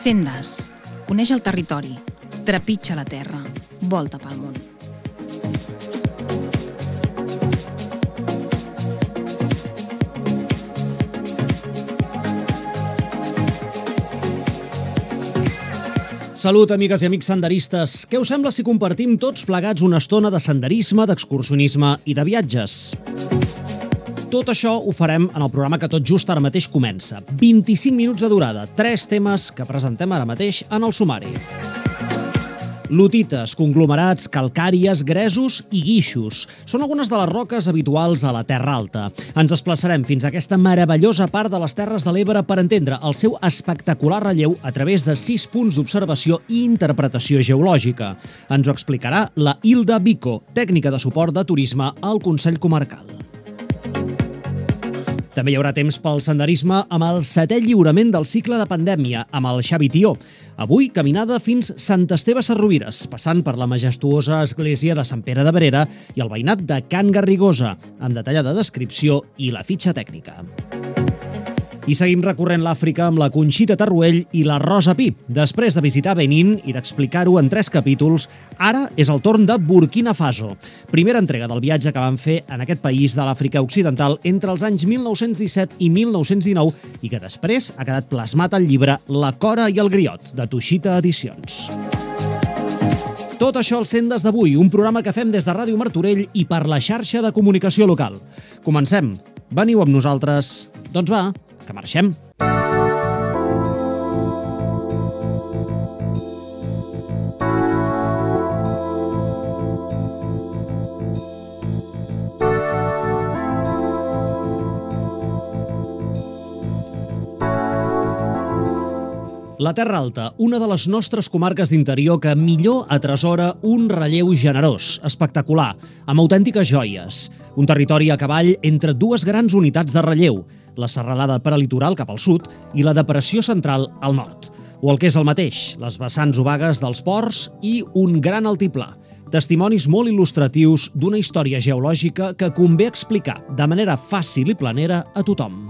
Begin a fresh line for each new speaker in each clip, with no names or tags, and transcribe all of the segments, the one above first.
Sendes. Coneix el territori. Trepitja la terra. Volta pel món.
Salut, amigues i amics senderistes. Què us sembla si compartim tots plegats una estona de senderisme, d'excursionisme i de viatges? Tot això ho farem en el programa que tot just ara mateix comença. 25 minuts de durada, 3 temes que presentem ara mateix en el sumari. Lutites, conglomerats, calcàries, gresos i guixos. Són algunes de les roques habituals a la Terra Alta. Ens desplaçarem fins a aquesta meravellosa part de les Terres de l'Ebre per entendre el seu espectacular relleu a través de 6 punts d'observació i interpretació geològica. Ens ho explicarà la Hilda Vico, tècnica de suport de turisme al Consell Comarcal. També hi haurà temps pel senderisme amb el 7è lliurament del cicle de pandèmia, amb el Xavi Tió. Avui, caminada fins Sant Esteve Sesrovires, passant per la majestuosa església de Sant Pere de Berera i el veïnat de Can Garrigosa, amb detallada descripció i la fitxa tècnica. I seguim recorrent l'Àfrica amb la Conxita Tarruell i la Rosa Pi. Després de visitar Benín i d'explicar-ho en 3 capítols, ara és el torn de Burkina Faso. Primera entrega del viatge que van fer en aquest país de l'Àfrica Occidental entre els anys 1917 i 1919 i que després ha quedat plasmat al llibre La Cora i el Griot, de Tuixita Edicions. Tot això al Sendes d'avui, un programa que fem des de Ràdio Martorell i per la xarxa de comunicació local. Comencem. Veniu amb nosaltres. Doncs va, que marxem. La Terra Alta, una de les nostres comarques d'interior que millor atresora un relleu generós, espectacular, amb autèntiques joies. Un territori a cavall entre 2 grans unitats de relleu, la serralada prelitoral cap al sud i la depressió central al nord. O el que és el mateix, les vessants obagues dels ports i un gran altiplà. Testimonis molt il·lustratius d'una història geològica que convé explicar de manera fàcil i planera a tothom.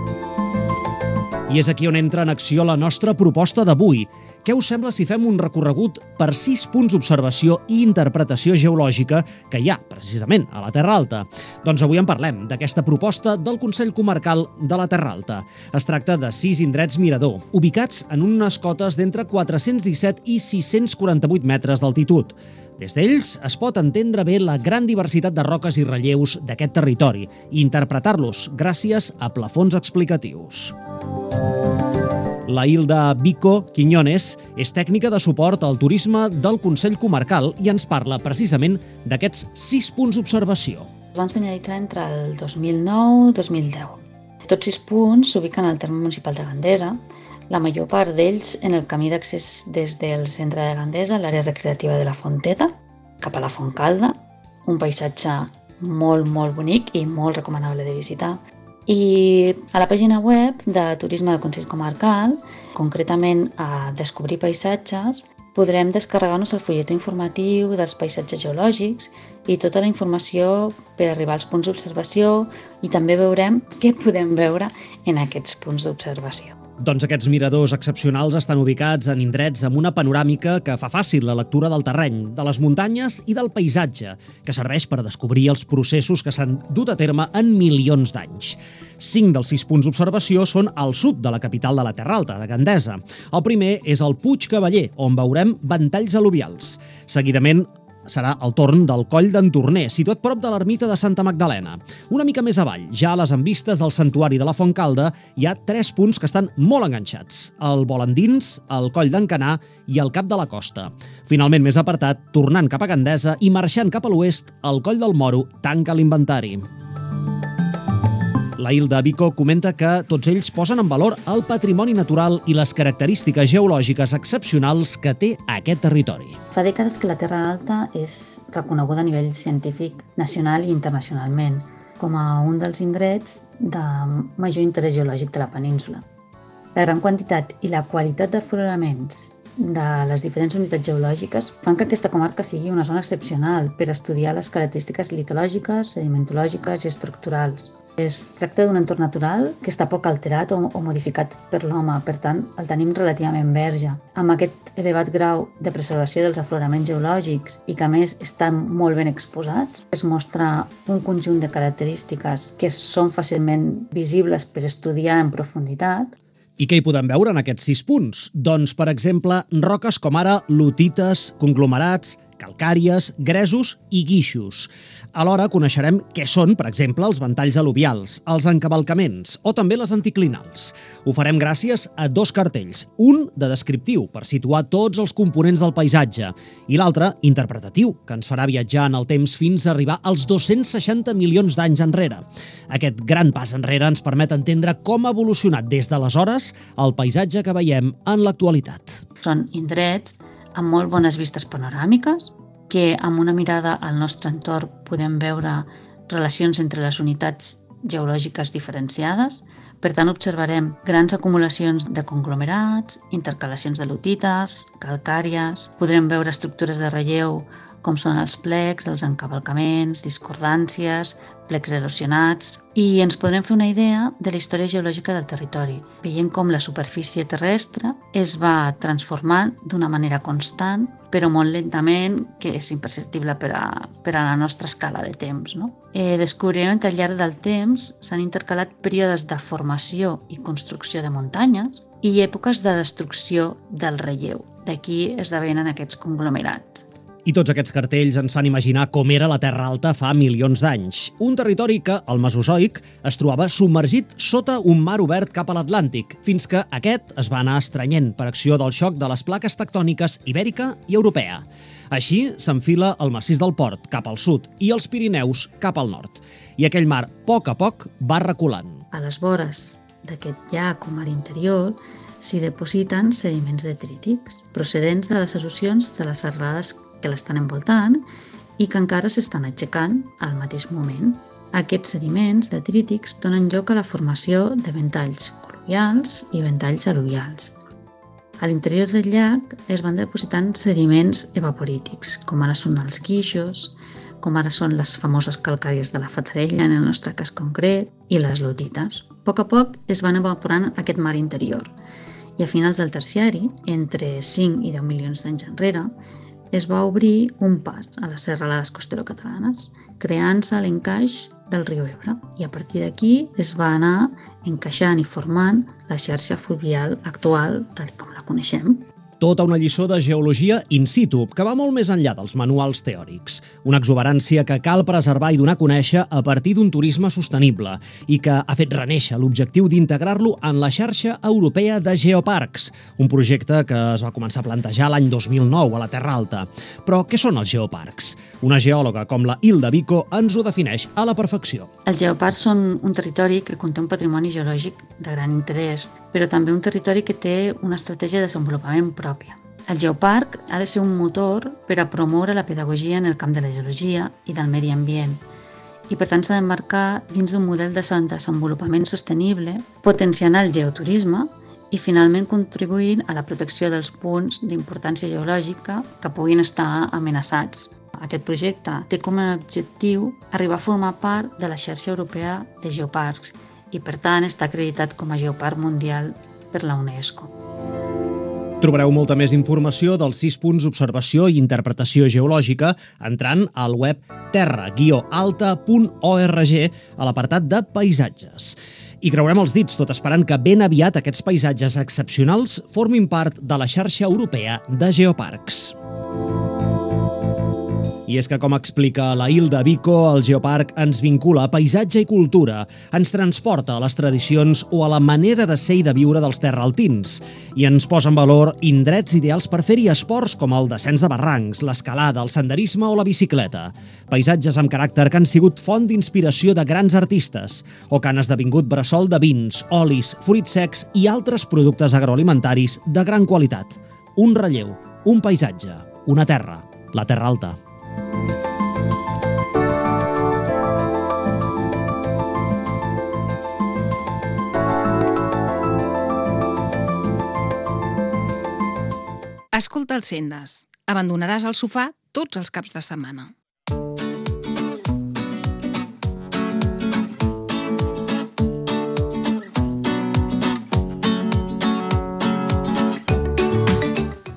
I és aquí on entra en acció la nostra proposta d'avui. Què us sembla si fem un recorregut per 6 punts d'observació i interpretació geològica que hi ha, precisament, a la Terra Alta? Doncs avui en parlem, d'aquesta proposta del Consell Comarcal de la Terra Alta. Es tracta de 6 indrets mirador, ubicats en unes cotes d'entre 417 i 648 metres d'altitud. Des d'ells es pot entendre bé la gran diversitat de roques i relleus d'aquest territori i interpretar-los gràcies a plafons explicatius. La Hilda Vico Quiñones és tècnica de suport al turisme del Consell Comarcal i ens parla precisament d'aquests 6 punts d'observació.
Es van senyalitzar entre el 2009 i 2010. Tots 6 punts s'ubiquen al terme municipal de Gandesa, la major part d'ells en el camí d'accés des del centre de Gandesa, l'àrea recreativa de la Fonteta, cap a la Fontcalda, un paisatge molt bonic i molt recomanable de visitar. I a la pàgina web de Turisme del Consell Comarcal, concretament a Descobrir paisatges, podrem descarregar-nos el fulletó informatiu dels paisatges geològics i tota la informació per arribar als punts d'observació i també veurem què podem veure en aquests punts d'observació.
Doncs aquests miradors excepcionals estan ubicats en indrets amb una panoràmica que fa fàcil la lectura del terreny, de les muntanyes i del paisatge, que serveix per descobrir els processos que s'han dut a terme en milions d'anys. 5 dels 6 punts d'observació són al sud de la capital de la Terra Alta, de Gandesa. El primer és el Puig Cavaller, on veurem ventalls al·luvials. Seguidament serà el torn del Coll d'en Torner, situat prop de l'ermita de Santa Magdalena. Una mica més avall, ja a les envistes del santuari de la Fontcalda, hi ha 3 punts que estan molt enganxats: el Volandins, el Coll d'en Canà i el Cap de la Costa. Finalment, més apartat, tornant cap a Gandesa i marxant cap a l'oest, el Coll del Moro tanca l'inventari. La Hilda Vico comenta que tots ells posen en valor el patrimoni natural i les característiques geològiques excepcionals que té aquest territori.
Fa dècades que la Terra Alta és reconeguda a nivell científic nacional i internacionalment com a un dels indrets de major interès geològic de la península. La gran quantitat i la qualitat d'afloraments de les diferents unitats geològiques fan que aquesta comarca sigui una zona excepcional per estudiar les característiques litològiques, sedimentològiques i estructurals. Es tracta d'un entorn natural que està poc alterat o modificat per l'home, per tant, el tenim relativament verge. Amb aquest elevat grau de preservació dels afloraments geològics i que a més estan molt ben exposats, es mostra un conjunt de característiques que són fàcilment visibles per estudiar en profunditat.
I què hi podem veure en aquests 6 punts? Doncs, per exemple, roques com ara lutites, conglomerats, calcàries, gresos i guixos. Alhora coneixerem què són, per exemple, els ventalls al·luvials, els encavalcaments o també les anticlinals. Ho farem gràcies a 2 cartells, un de descriptiu, per situar tots els components del paisatge, i l'altre interpretatiu, que ens farà viatjar en el temps fins a arribar als 260 milions d'anys enrere. Aquest gran pas enrere ens permet entendre com ha evolucionat des d'aleshores el paisatge que veiem en l'actualitat.
Són indrets amb molt bones vistes panoràmiques, que amb una mirada al nostre entorn podem veure relacions entre les unitats geològiques diferenciades. Per tant, observarem grans acumulacions de conglomerats, intercalacions de lutites, calcàries, podrem veure estructures de relleu com són els plecs, els encavalcaments, discordàncies, plecs erosionats, i ens podrem fer una idea de la història geològica del territori, veient com la superfície terrestre es va transformant d'una manera constant, però molt lentament, que és imperceptible per a la nostra escala de temps. Descobrirem que al llarg del temps s'han intercalat períodes de formació i construcció de muntanyes i èpoques de destrucció del relleu. D'aquí esdevenen aquests conglomerats.
I tots aquests cartells ens fan imaginar com era la Terra Alta fa milions d'anys. Un territori que, al Mesozoic, es trobava submergit sota un mar obert cap a l'Atlàntic, fins que aquest es va anar estrenyent per acció del xoc de les plaques tectòniques ibèrica i europea. Així s'enfila el massís del Port cap al sud i els Pirineus cap al nord. I aquell mar, a poc, va reculant.
A les vores d'aquest llac o mar interior s'hi depositen sediments detrítics, procedents de les erosions de les serrades que l'estan envoltant i que encara s'estan aixecant al mateix moment. Aquests sediments detrítics donen lloc a la formació de ventalls col·loquials i ventalls al·luvials. A l'interior del llac es van depositant sediments evaporítics, com ara són els guixos, com ara són les famoses calcàries de la Fatarella, en el nostre cas concret, i les lutites. A poc es van evaporant aquest mar interior i a finals del terciari, entre 5 i 10 milions d'anys enrere, es va obrir un pas a les serralades costerocatalanes, creant-se l'encaix del riu Ebre, i a partir d'aquí es va anar encaixant i formant la xarxa fluvial actual tal com la coneixem.
Tota una lliçó de geologia in situ, que va molt més enllà dels manuals teòrics. Una exuberància que cal preservar i donar a conèixer a partir d'un turisme sostenible i que ha fet renéixer l'objectiu d'integrar-lo en la xarxa europea de geoparcs, un projecte que es va començar a plantejar l'any 2009 a la Terra Alta. Però què són els geoparcs? Una geòloga com la Hilda Vico ens ho defineix a la perfecció.
Els geoparcs són un territori que conté un patrimoni geològic de gran interès, però també un territori que té una estratègia de desenvolupament pròpia. El geoparc ha de ser un motor per a promoure la pedagogia en el camp de la geologia i del medi ambient, i per tant s'ha d'emmarcar dins d'un model de desenvolupament sostenible, potenciant el geoturisme i finalment contribuint a la protecció dels punts d'importància geològica que puguin estar amenaçats. Aquest projecte té com a objectiu arribar a formar part de la xarxa europea de geoparcs i per tant està acreditat com a geoparc mundial per la UNESCO.
Trobareu molta més informació dels 6 punts d'observació i interpretació geològica entrant al web terra-alta.org a l'apartat de paisatges. I creurem els dits tot esperant que ben aviat aquests paisatges excepcionals formin part de la xarxa europea de geoparcs. I és que, com explica la Hilda Vico, el geoparc ens vincula a paisatge i cultura, ens transporta a les tradicions o a la manera de ser i de viure dels terraaltins, i ens posa en valor indrets ideals per fer-hi esports com el descens de barrancs, l'escalada, el senderisme o la bicicleta. Paisatges amb caràcter que han sigut font d'inspiració de grans artistes o que han esdevingut bressol de vins, olis, fruits secs i altres productes agroalimentaris de gran qualitat. Un relleu, un paisatge, una terra, la Terra Alta.
Escolta els Sendes. Abandonaràs el sofà tots els caps de setmana.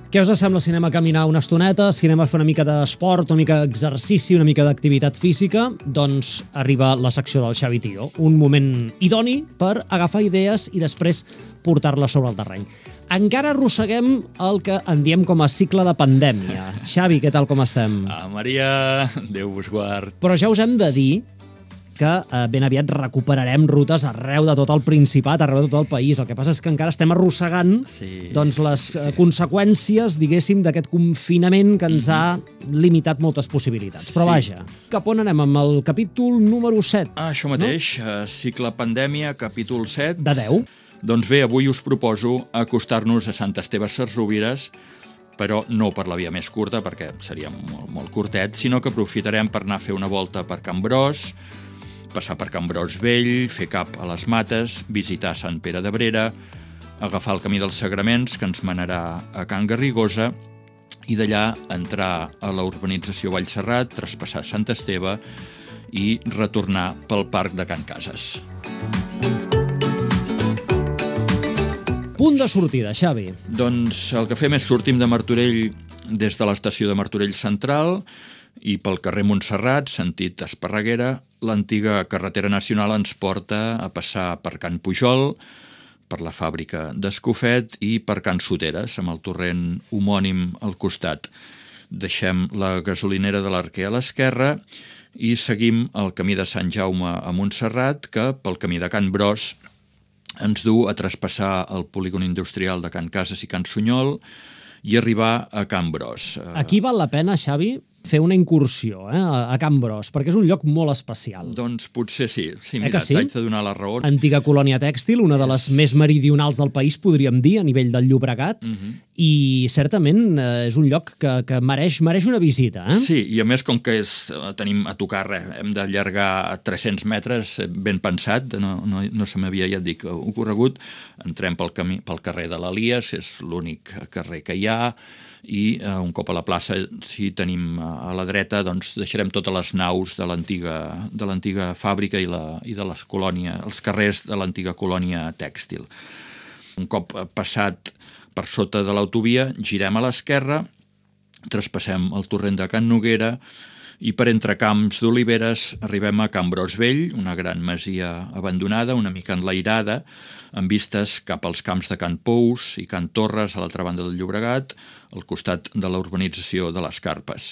Què us sembla si anem a caminar una estoneta, si anem a fer una mica d'esport, una mica d'exercici, una mica d'activitat física? Doncs arriba la secció del Xavi Tio, un moment idoni per agafar idees i després portar-les sobre el terreny. Encara arrosseguem el que en diem com a cicle de pandèmia. Xavi, què tal, com estem?
Maria, Déu vos guard.
Però ja us hem de dir que ben aviat recuperarem rutes arreu de tot el Principat, arreu de tot el país. El que passa és que encara estem arrossegant doncs les conseqüències, diguéssim, d'aquest confinament que ens ha limitat moltes possibilitats. Però vaja, cap on anem amb el capítol número 7?
Això mateix, cicle pandèmia, capítol 7.
De 10.
Doncs bé, avui us proposo acostar-nos a Sant Esteve Sesrovires, però no per la via més curta, perquè seria molt curtet, sinó que aprofitarem per anar a fer una volta per Can Bros, passar per Can Bros Vell, fer cap a les Mates, visitar Sant Pere d'Abrera, agafar el camí dels Sagraments, que ens manarà a Can Garrigosa, i d'allà entrar a la urbanització Vallserrat, traspassar Sant Esteve i retornar pel Parc de Can Cases.
Punt de sortida, Xavi.
Doncs el que fem és sortim de Martorell des de l'estació de Martorell Central i pel carrer Montserrat, sentit Esparreguera, l'antiga carretera nacional ens porta a passar per Can Pujol, per la fàbrica d'Escofet i per Can Soteres, amb el torrent homònim al costat. Deixem la gasolinera de l'Arquer a l'esquerra i seguim el camí de Sant Jaume a Montserrat, que pel camí de Can Bros ens du a traspassar el polígon industrial de Can Cases i Can Sunyol i arribar a Can Bros.
Aquí val la pena, Xavi, fer una incursió a Can Bros, perquè és un lloc molt especial.
Doncs potser sí. Sí, mira,
sí?
t'haig de donar la raó.
Antiga colònia tèxtil, una de les més meridionals del país, podríem dir, a nivell del Llobregat, i certament és un lloc que mereix una visita.
Sí, i a més, com que tenim a tocar hem d'allargar 300 metres, ben pensat, no se m'havia, ja et dic, ocorregut, entrem pel carrer de l'Elies, és l'únic carrer que hi ha, i un cop a la plaça, si tenim a la dreta, doncs deixarem totes les naus de l'antiga fàbrica i de les colònies, els carrers de l'antiga colònia tèxtil. Un cop passat per sota de l'autovia, girem a l'esquerra, traspassem el torrent de Can Noguera i per entre camps d'oliveres arribem a Can Bros Vell, una gran masia abandonada, una mica enlairada, amb vistes cap als camps de Can Pous i Can Torres a l'altra banda del Llobregat, al costat de la urbanització de les Carpes.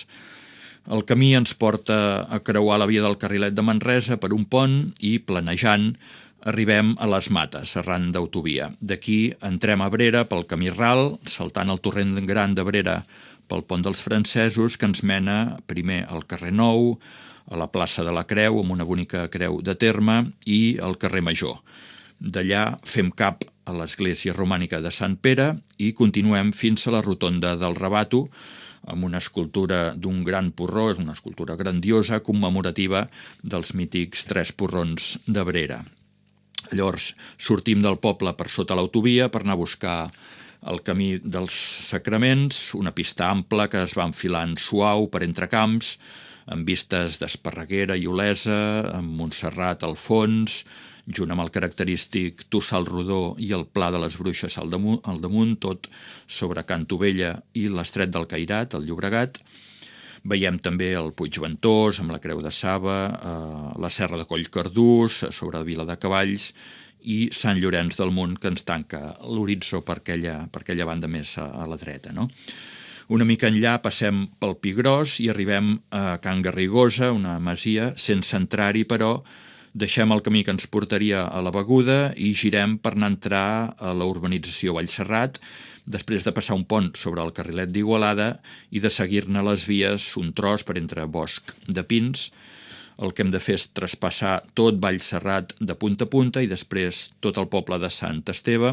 El camí ens porta a creuar la via del Carrilet de Manresa per un pont i, planejant, arribem a les Mates, arran d'autovia. D'aquí entrem a Abrera pel camí ral, saltant el torrent gran d'Abrera pel pont dels francesos, que ens mena primer al carrer Nou, a la plaça de la Creu, amb una bonica creu de terme, i al carrer Major. D'allà fem cap a l'església romànica de Sant Pere i continuem fins a la rotonda del Rabato, amb una escultura d'un gran porró, és una escultura grandiosa, commemorativa dels mítics 3 porrons d'Abrera. Llavors sortim del poble per sota l'autovia per anar a buscar el camí dels Sacraments, una pista ampla que es va enfilant suau per entre camps, amb vistes d'Esparreguera i Olesa, amb Montserrat al fons, junt amb el característic Tossal Rodó i el Pla de les Bruixes al damunt, tot sobre Can Tovella i l'Estret del Cairat, al Llobregat. Veiem també el Puig Ventós, amb la Creu de Saba, la Serra de Collcardús, sobre la Vila de Cavalls, i Sant Llorenç del Munt, que ens tanca l'horitzó per aquella banda més a la dreta, no? Una mica enllà passem pel Pi Gros i arribem a Can Garrigosa, una masia, sense entrar-hi, però deixem el camí que ens portaria a la Beguda i girem per anar a entrar a la urbanització Vallserrat, després de passar un pont sobre el carrilet d'Igualada i de seguir-ne les vies un tros per entre bosc de pins. El que hem de fer és traspassar tot Vallserrat de punta a punta i després tot el poble de Sant Esteve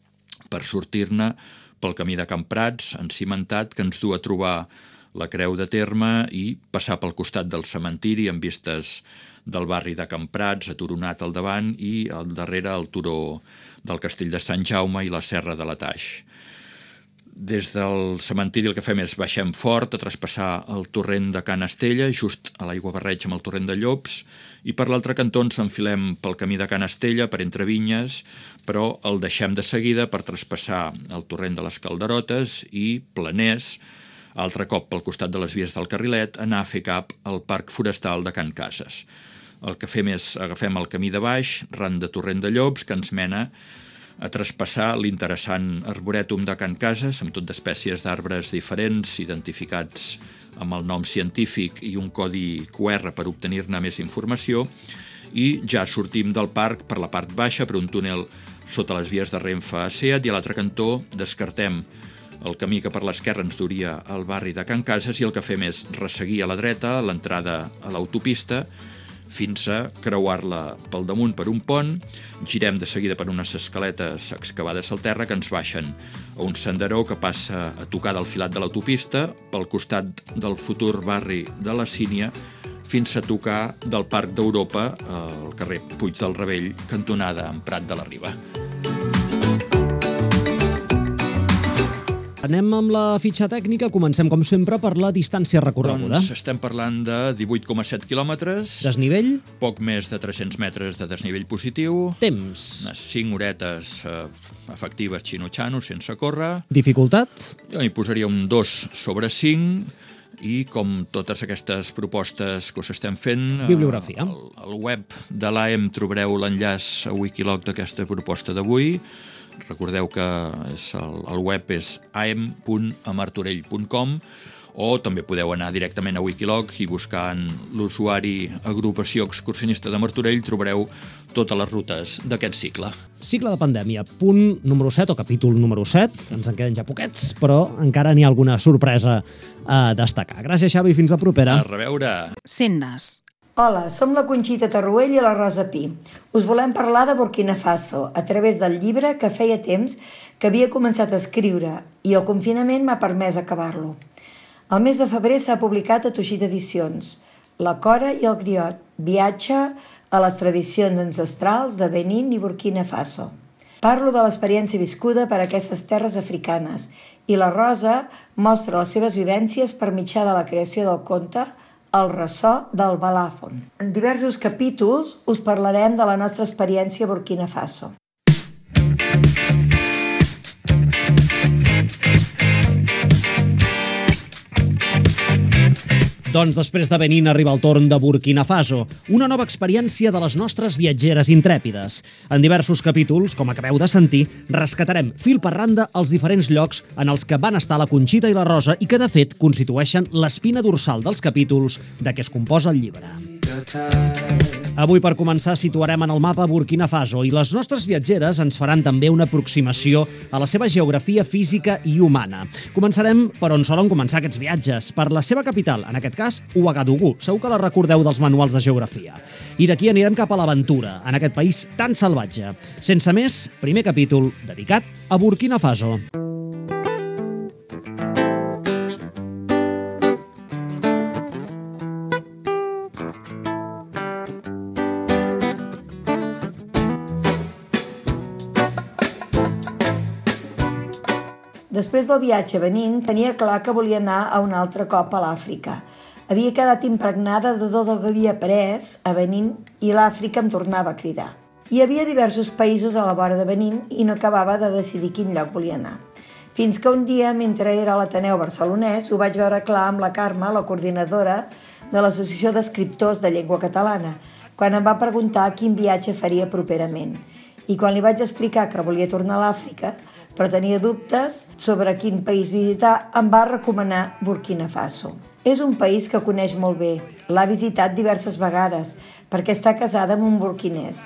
per sortir-ne pel camí de Can Prats, encimentat, que ens du a trobar la Creu de Terme i passar pel costat del cementiri amb vistes del barri de Can Prats, aturonat al davant, i al darrere el turó del Castell de Sant Jaume i la Serra de la Taix. Des del cementiri el que fem és baixem fort a traspassar el torrent de Can Estella, just a l'aiguabarreig amb el torrent de Llops, i per l'altre cantó ens enfilem pel camí de Can Estella, per entre vinyes, però el deixem de seguida per traspassar el torrent de les Calderotes i planers, altre cop pel costat de les vies del Carrilet, anar a fer cap al Parc Forestal de Can Cases. El que fem és agafem el camí de baix, ran de torrent de Llops, que ens mena a traspassar l'interessant arborètum de Can Cases, amb tot d'espècies d'arbres diferents, identificats amb el nom científic i un codi QR per obtenir-ne més informació, i ja sortim del parc per la part baixa, per un túnel sota les vies de Renfe a Seat, i a l'altre cantó descartem el camí que per l'esquerra ens duria al barri de Can Cases, i el que fem és resseguir a la dreta l'entrada a l'autopista, fins a creuar-la pel damunt per un pont, girem de seguida per unes escaletes excavades al terra que ens baixen a un senderó que passa a tocar del filat de l'autopista pel costat del futur barri de la Sínia fins a tocar del Parc d'Europa al carrer Puig del Ravell, cantonada amb Prat de la Riba.
Anem amb la fitxa tècnica, comencem com sempre per la distància recorreguda.
Doncs estem parlant de 18,7 quilòmetres.
Desnivell?
Poc més de 300 metres de desnivell positiu.
Temps?
Unes 5 horetes efectives xino-xano, sense córrer.
Dificultat?
Jo hi posaria un 2 sobre 5 i com totes aquestes propostes que us estem fent...
Bibliografia.
Al web de l'AEM trobareu l'enllaç a Wikiloc d'aquesta proposta d'avui. Recordeu que el web és aem.amartorell.com, o també podeu anar directament a Wikiloc i buscant l'usuari Agrupació Excursionista de Martorell trobareu totes les rutes d'aquest cicle.
Cicle de pandèmia, punt número 7 o capítol número 7. Ens en queden ja poquets, però encara n'hi ha alguna sorpresa a destacar. Gràcies, Xavi, fins la propera.
A reveure!
Sendes.
Hola, som la Conxita Tarruell i la Rosa Pi. Us volem parlar de Burkina Faso a través del llibre que feia temps que havia començat a escriure i el confinament m'ha permès acabar-lo. Al mes de febrer s'ha publicat a Tuixit Edicions La Cora i el Griot, viatge a les tradicions ancestrals de Benín i Burkina Faso. Parlo de l'experiència viscuda per aquestes terres africanes i la Rosa mostra les seves vivències per mitjà de la creació del conte El ressò del balàfon. En diversos capítols us parlarem de la nostra experiència a Burkina Faso.
Doncs després de Benín arriba el torn de Burkina Faso, una nova experiència de les nostres viatgeres intrèpides. En diversos capítols, com acabeu de sentir, rescatarem fil per randa els diferents llocs en els que van estar la Conxita i la Rosa i que, de fet, constitueixen l'espina dorsal dels capítols de què es composa el llibre. Avui, per començar, situarem en el mapa Burkina Faso i les nostres viatgeres ens faran també una aproximació a la seva geografia física i humana. Començarem per on solen començar aquests viatges, per la seva capital, en aquest cas, Ouagadougou. Segur que la recordeu dels manuals de geografia. I d'aquí anirem cap a l'aventura, en aquest país tan salvatge. Sense més, primer capítol dedicat a Burkina Faso.
Després del viatge a Benín, tenia clar que volia anar a un altre cop a l'Àfrica. Havia quedat impregnada de tot el que havia après a Benín i l'Àfrica em tornava a cridar. Hi havia diversos països a la vora de Benín i no acabava de decidir quin lloc volia anar. Fins que un dia, mentre era a l'Ateneu barcelonès, ho vaig veure clar amb la Carme, la coordinadora de l'Associació d'Escriptors de Llengua Catalana, quan em va preguntar quin viatge faria properament. I quan li vaig explicar que volia tornar a l'Àfrica, però tenia dubtes sobre quin país visitar, em va recomanar Burkina Faso. És un país que coneix molt bé. L'ha visitat diverses vegades, perquè està casada amb un burkinès.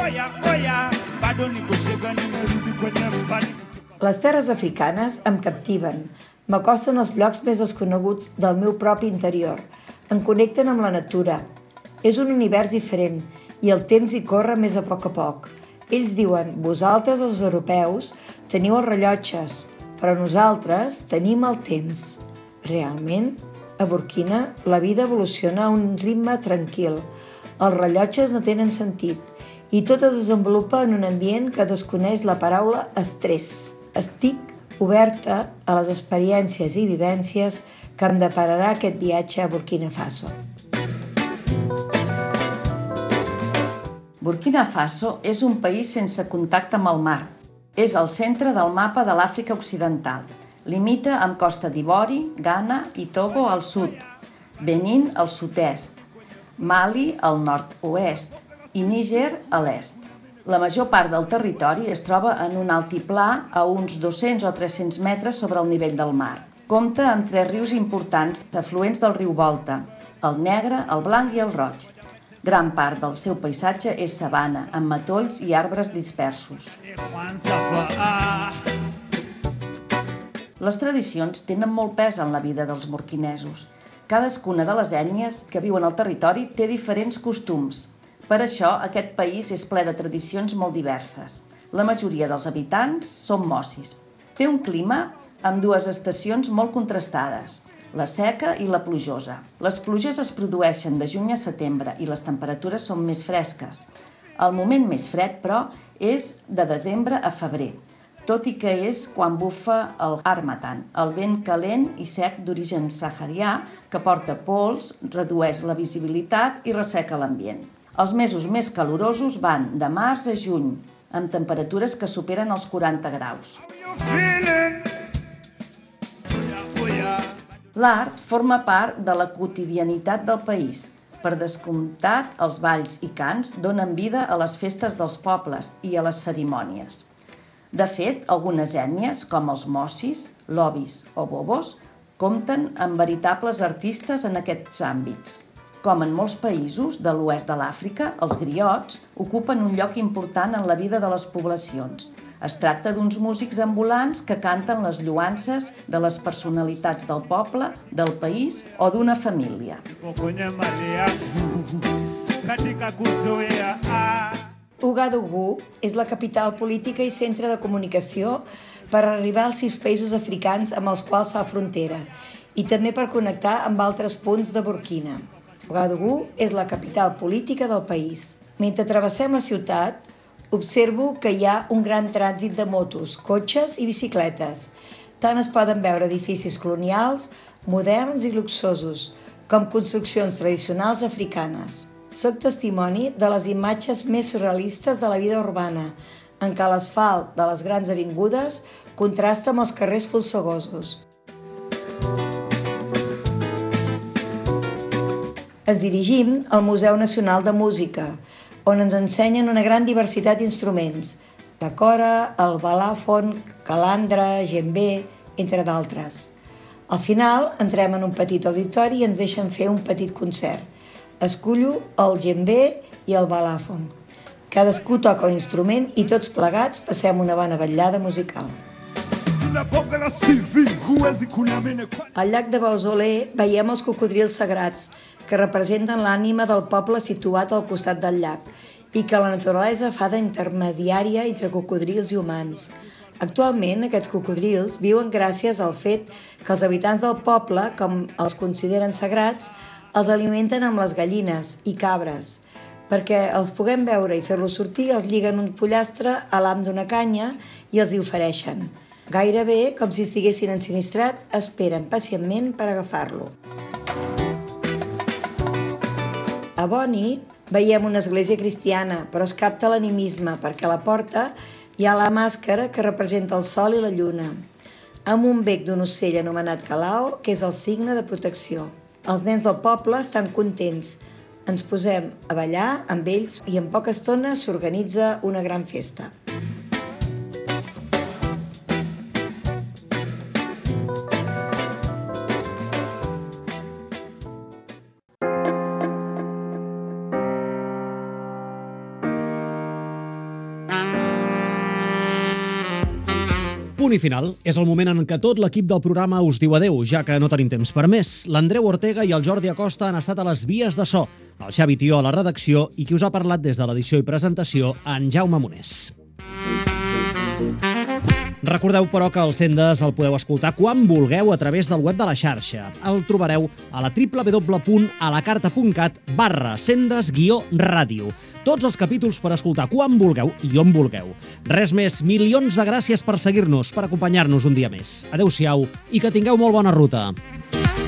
Les terres africanes em captiven. M'acosten als llocs més desconeguts del meu propi interior. Em connecten amb la natura. És un univers diferent i el temps hi corre més a poc. Ells diuen, vosaltres els europeus teniu els rellotges, però nosaltres tenim el temps. Realment, a Burkina la vida evoluciona a un ritme tranquil. Els rellotges no tenen sentit i tot es desenvolupa en un ambient que desconeix la paraula estrès. Estic oberta a les experiències i vivències que em depararà aquest viatge a Burkina Faso.
Burkina Faso és un país sense contacte amb el mar. És al centre del mapa de l'Àfrica Occidental. Limita amb Costa d'Ivori, Ghana i Togo al sud, Benín al sud-est, Mali al nord-oest i Níger a l'est. La major part del territori es troba en un altiplà a uns 200 o 300 metres sobre el nivell del mar. Compta amb 3 rius importants afluents del riu Volta, el Negre, el Blanc i el Roig. Gran part del seu paisatge és sabana, amb matolls i arbres dispersos. Les tradicions tenen molt pes en la vida dels burkinesos. Cadascuna de les ètnies que viuen al territori té diferents costums. Per això, aquest país és ple de tradicions molt diverses. La majoria dels habitants són mossis. Té un clima amb 2 estacions molt contrastades, la seca i la plujosa. Les pluges es produeixen de juny a setembre i les temperatures són més fresques. El moment més fred, però, és de desembre a febrer, tot i que és quan bufa el Harmattan, el vent calent i sec d'origen saharià que porta pols, redueix la visibilitat i resseca l'ambient. Els mesos més calorosos van de març a juny, amb temperatures que superen els 40 graus. L'art forma part de la quotidianitat del país. Per descomptat, els balls i cants donen vida a les festes dels pobles i a les cerimònies. De fet, algunes ètnies, com els mossis, lobis o bobos, compten amb veritables artistes en aquests àmbits. Com en molts països de l'oest de l'Àfrica, els griots ocupen un lloc important en la vida de les poblacions. Es tracta d'uns músics ambulants que canten les lloances de les personalitats del poble, del país o d'una família.
Ouagadougou és la capital política i centre de comunicació per arribar als 6 països africans amb els quals fa frontera i també per connectar amb altres punts de Burkina. Ouagadougou és la capital política del país. Mentre travessem la ciutat, observo que hi ha un gran trànsit de motos, cotxes i bicicletes. Tant es poden veure edificis colonials, moderns i luxosos, com construccions tradicionals africanes. Soc testimoni de les imatges més surrealistes de la vida urbana, en què l'asfalt de les grans avingudes contrasta amb els carrers polsegosos. Ens dirigim al Museu Nacional de Música, on ens ensenyen una gran diversitat d'instruments, la cora, el balàfon, calandra, djembé, entre d'altres. Al final, entrem en un petit auditori i ens deixen fer un petit concert. Escullo el djembé i el balàfon. Cadascú toca un instrument i tots plegats passem una bona vetllada musical. Al llac de Beausoleil veiem els cocodrils sagrats, que representen l'ànima del poble situat al costat del llac i que la naturalesa fa d'intermediària entre cocodrils i humans. Actualment, aquests cocodrils viuen gràcies al fet que els habitants del poble, com els consideren sagrats, els alimenten amb les gallines i cabres. Perquè els puguem veure i fer-los sortir, els lliguen un pollastre a l'am d'una canya i els hi ofereixen. Gairebé, com si estiguessin ensinistrat, esperen pacientment per agafar-lo. A Boni veiem una església cristiana, però es capta l'animisme perquè a la porta hi ha la màscara que representa el sol i la lluna, amb un bec d'un ocell anomenat calao, que és el signe de protecció. Els nens del poble estan contents. Ens posem a ballar amb ells i en poca estona s'organitza una gran festa.
Punt i final. És el moment en què tot l'equip del programa us diu adeu, ja que no tenim temps per més. L'Andreu Ortega i el Jordi Acosta han estat a les vies de so, el Xavi Tió a la redacció i qui us ha parlat des de l'edició i presentació, en Jaume Monés. Recordeu, però, que el Sendes el podeu escoltar quan vulgueu a través del web de la xarxa. El trobareu a la www.alacarta.cat/sendes-ràdio. Tots els capítols per escoltar quan vulgueu i on vulgueu. Res més, milions de gràcies per seguir-nos, per acompanyar-nos un dia més. Adéu-siau i que tingueu molt bona ruta.